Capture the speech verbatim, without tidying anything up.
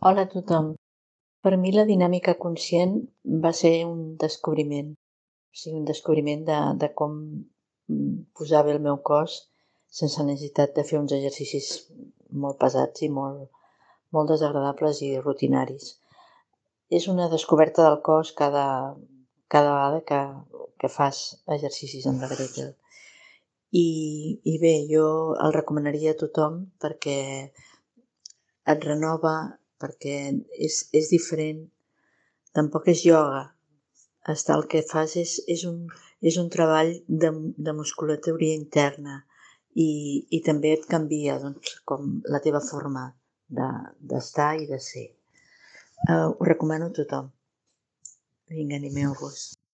Hola a tothom. Per mi la dinàmica conscient va ser un descobriment. O sigui, un descobriment de, de com mm, posar bé el meu cos sense necessitat de fer uns exercicis molt pesats i molt, molt desagradables i rutinaris. És una descoberta del cos cada, cada vegada que, que fas exercicis amb la Gretel. I, I bé, jo el recomanaria a tothom perquè et renova, perquè és, és diferent. Tampoc és ioga. Hasta el que fas és, és, un, és un treball de, de musculatura interna i, i també et canvia doncs, com la teva forma de, d'estar i de ser. Uh, ho recomano a tothom. Vinga, animeu-vos.